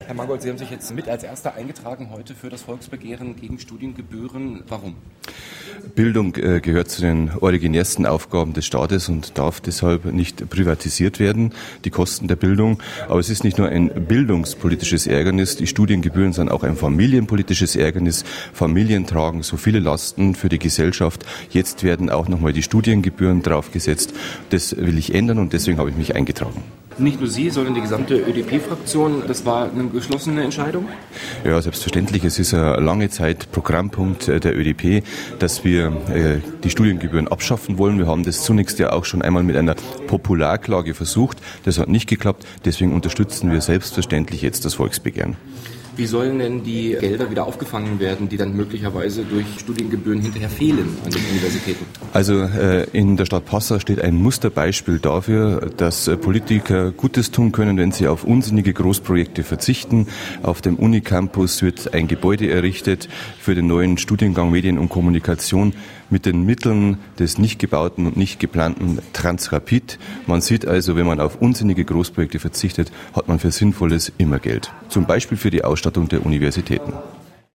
Herr Mangold, Sie haben sich jetzt mit als Erster eingetragen heute für das Volksbegehren gegen Studiengebühren. Warum? Bildung gehört zu den originärsten Aufgaben des Staates und darf deshalb nicht privatisiert werden, die Kosten der Bildung. Aber es ist nicht nur ein bildungspolitisches Ärgernis, die Studiengebühren sind auch ein familienpolitisches Ärgernis. Familien tragen so viele Lasten für die Gesellschaft. Jetzt werden auch nochmal die Studiengebühren draufgesetzt. Das will ich ändern und deswegen habe ich mich eingetragen. Nicht nur Sie, sondern die gesamte ÖDP-Fraktion. Das war eine geschlossene Entscheidung? Ja, selbstverständlich. Es ist eine lange Zeit Programmpunkt der ÖDP, dass wir die Studiengebühren abschaffen wollen. Wir haben das zunächst ja auch schon einmal mit einer Popularklage versucht. Das hat nicht geklappt. Deswegen unterstützen wir selbstverständlich jetzt das Volksbegehren. Wie sollen denn die Gelder wieder aufgefangen werden, die dann möglicherweise durch Studiengebühren hinterher fehlen an den Universitäten? Also in der Stadt Passau steht ein Musterbeispiel dafür, dass Politiker Gutes tun können, wenn sie auf unsinnige Großprojekte verzichten. Auf dem Unicampus wird ein Gebäude errichtet für den neuen Studiengang Medien und Kommunikation mit den Mitteln des nicht gebauten und nicht geplanten Transrapid. Man sieht also, wenn man auf unsinnige Großprojekte verzichtet, hat man für Sinnvolles immer Geld. Zum Beispiel für die Ausstattung der Universitäten.